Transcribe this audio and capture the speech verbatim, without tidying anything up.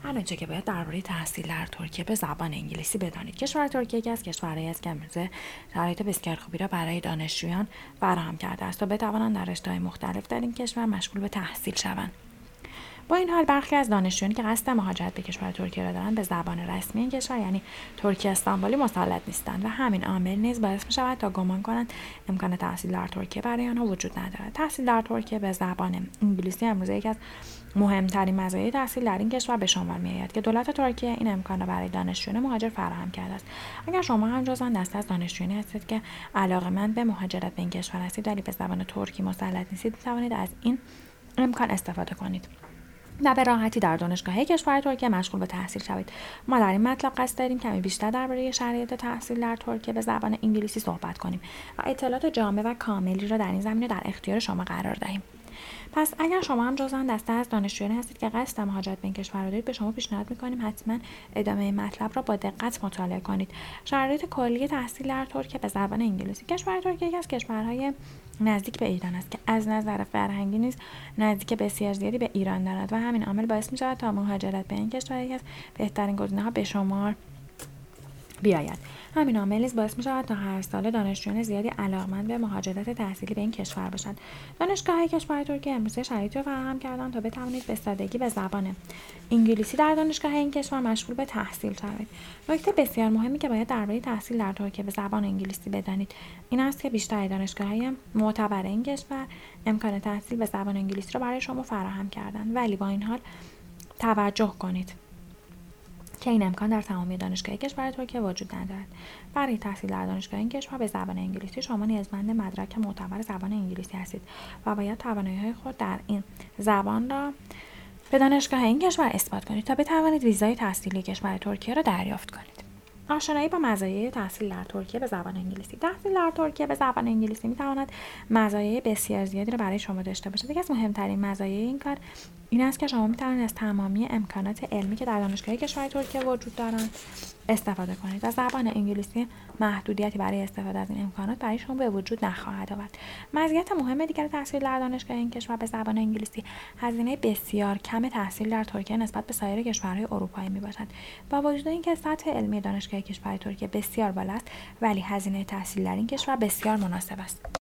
هر آنچه که باید درباره تحصیل در ترکیه به زبان انگلیسی بدانید. کشور ترکیه یکی از کشورهایی است که امروزه شرایط بسیار خوبی را برای دانشجویان فراهم کرده است تا بتوانند در رشته‌های مختلف در این کشور مشغول به تحصیل شوند. با این حال برخی از دانشجویانی که قصد مهاجرت به کشور ترکیه را دارند به زبان رسمی این کشور یعنی ترکی استانبولی مسلط نیستند و همین عامل نیز باعث می‌شود تا گمان کنند امکان تحصیل در ترکیه برای آنها وجود ندارد. تحصیل در ترکیه به زبان انگلیسی امروزه یکی از مهمترین مزایای تحصیل در این کشور به شمار می‌آید که دولت ترکیه این امکان را برای دانشجویان مهاجر فراهم کرده است. اگر شما هم جزو آن دسته از دانشجویانی هستید که علاقه‌مند به مهاجرت به این کشور هستید ولی به زبان ترکی مسلط نیستید، می‌توانید از این امکان استفاده کنید و به راحتی در دانشگاه‌های کشور ترکیه مشغول به تحصیل شوید. ما در این مطلب قصد داریم کمی بیشتر درباره شرایط تحصیل در ترکیه به زبان انگلیسی صحبت کنیم و اطلاعات جامع و کاملی را در این زمینه در اختیار شما قرار دهیم. پس اگر شما هم جزو آن دسته از دانشجویانی هستید که قصد مهاجرت به این کشور را دارید، به شما پیشنهاد می‌کنیم حتما ادامه این مطلب را با دقت مطالعه کنید. شرایط کلی تحصیل در ترکیه به زبان انگلیسی. کشور ترکیه یکی از کشورهای نزدیک به ایران است که از نظر فرهنگی نیز نزدیک بسیار زیادی به ایران دارد و همین عامل باعث می‌شود تا مهاجرت به این کشور یکی از بهترین گزینه‌ها به شمار بیاید. همین عامل نیز باعث می‌شود تا هر ساله دانشجویان زیادی علاقه‌مند به مهاجرت تحصیلی به این کشور باشند. دانشگاه‌های کشور ترکیه امروزه شرایطی را فراهم کرده‌اند تا بتوانید به سادگی به زبان انگلیسی در دانشگاه این کشور مشغول به تحصیل شوید. نکته بسیار مهمی که باید درباره تحصیل در ترکیه به زبان انگلیسی بدانید این است که بیشتر دانشگاه‌های معتبر این کشور امکان تحصیل به زبان انگلیسی را برای شما فراهم کردند، ولی با این حال توجه کنید که این امکان در تمامی دانشگاه‌های کشور ترکیه وجود ندارد. برای تحصیل در دانشگاه این کشور به زبان انگلیسی شما نیازمند مدرک معتبر زبان انگلیسی هستید و باید توانایی‌های خود در این زبان را به دانشگاه این کشور اثبات کنید تا بتوانید ویزای تحصیلی کشور ترکیه را دریافت کنید. آشنایی با مزایای تحصیل در ترکیه به زبان انگلیسی. تحصیل در ترکیه به زبان انگلیسی می‌تواند مزایای بسیار زیادی را برای شما داشته باشد. یکی از مهمترین مزایای این کار این است که شما می‌توانید از تمامی امکانات علمی که در دانشگاه کشور ترکیه وجود دارند استفاده کنید و زبان انگلیسی محدودیتی برای استفاده از این امکانات برای شما به وجود نخواهد آورد. مزیت مهم دیگر تحصیل در دانشگاه این کشور به زبان انگلیسی هزینه بسیار کم تحصیل در ترکیه نسبت به سایر کشورهای اروپایی میباشد. با وجود اینکه سطح علمی دانشگاه کشور ترکیه بسیار بالا است، ولی هزینه تحصیل در این کشور بسیار مناسب است.